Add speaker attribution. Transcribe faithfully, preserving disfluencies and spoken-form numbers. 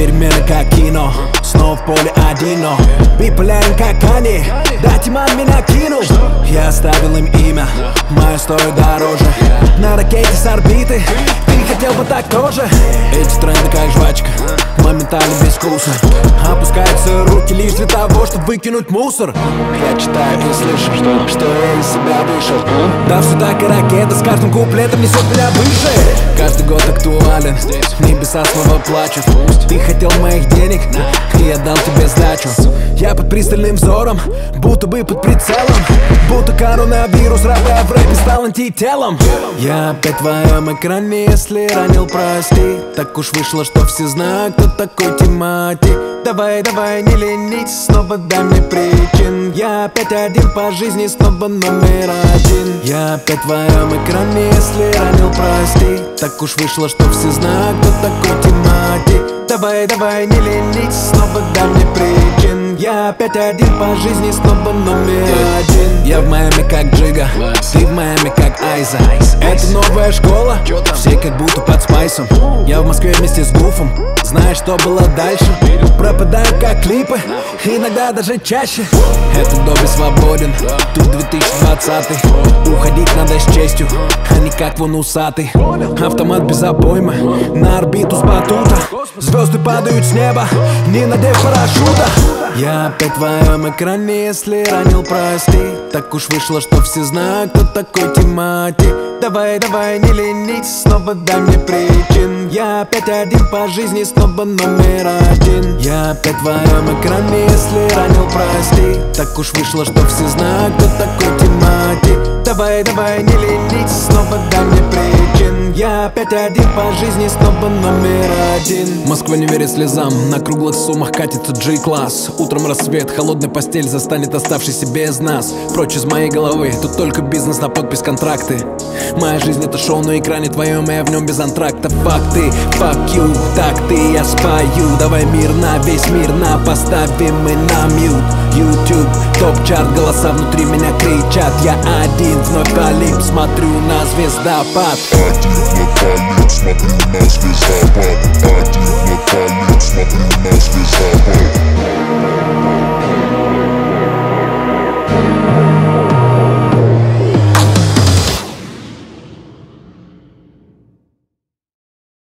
Speaker 1: Перемены как кино, снова в поле один, но биполярен как Кани. Да, Тиман меня кинул. Я оставил им имя, мое стоит дороже. На ракете с орбиты, ты хотел бы так тоже. Эти тренды как жвачка, моментально безвкусно. Опускаются руки лишь для того, чтобы выкинуть мусор. Я читаю и слышу, что, что я из себя вышел. Да, все так и ракета с каждым куплетом несет меня выше. Каждый год актуален, небеса снова плачут. Ты хотел моих денег, и я дал тебе сдачу. Я под пристальным взором, будто бы под прицелом. Будто коронавирус, рэп в рэпе стал антителом. Я опять в твоем экране, если ранил, прости. Так уж вышло, что все знают, кто такой Тимати. Давай, давай, не ленись, снова дай мне причин. Я опять один по жизни, снова номер один. Я опять в твоем экране, если ранил, прости. Так уж вышло, что все знают, кто такой Тимати. Давай, давай, не ленись, снова дай мне причин. Я опять один по жизни, снова номер один. Я в Майами как Джига, ты в Майами как Айза. Это новая школа, все как будто под спайсом. Я в Москве вместе с Гуфом, знаешь, что было дальше? Пропадаю как клипы, иногда даже чаще. Этот доби свободен, тут две тысячи двадцатый. Уходить надо с честью, а не как вон усатый. Автомат без обоймы, на орбиту с батута. Звезды падают с неба, не надев парашюта. Я опять в твоем экране, если ранил, прости. Так уж вышло, что все знают, кто такой Тимати. Давай, давай, не ленись, снова дай мне причин. Я опять один по жизни, снова номер один. Я опять в твоем экране, если ранил, прости. Так уж вышло, что все знают, кто такой Тимати. Давай, давай, не ленись, снова дай мне причин. Я опять один по жизни, снова номер один. Москва не верит слезам, на круглых суммах катится G-класс. Утром рассвет, холодная постель застанет оставшийся без нас. Прочь из моей головы, тут только бизнес на подпись контракты. Моя жизнь это шоу на экране твоем, и я в нем без антракта. Факты, fuck you, так ты я спою. Давай мирно, весь мир на поставим мы на мьют. YouTube, топ-чарт, голоса внутри меня кричат. Я один вновь полип, смотрю на звездопад.
Speaker 2: Один вновь полип, смотрю на звездопад. Один вновь полип.